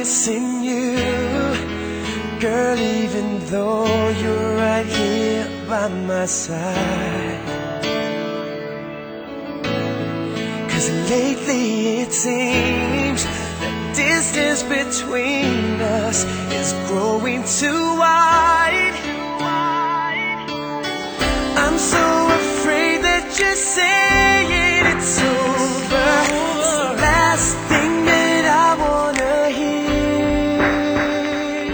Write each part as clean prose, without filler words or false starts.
missing you, girl, even though you're right here by my side. 'Cause lately it seems the distance between us is growing too wide. I'm so afraid that you're saying it's over. It's the last thing that I wanna hear.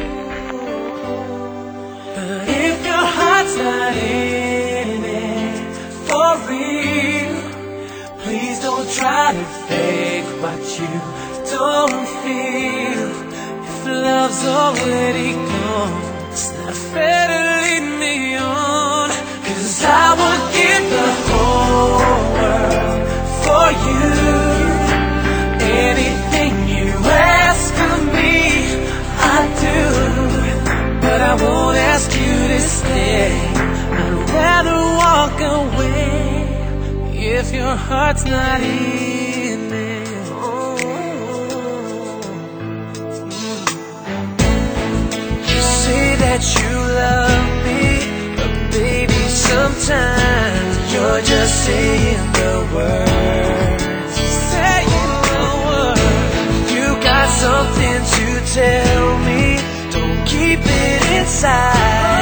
But if your heart's not in it for real, please don't try to fake what you don't feel. If love's already gone, it's not fair to lead me on. 'Cause I would give the whole world for you. Anything you ask of me, I do. But I won't ask you to stay. I'd rather walk away if your heart's not in it. You say that you love me, but baby, sometimes you're just saying the words. Saying the words. You got something to tell me, don't keep it inside.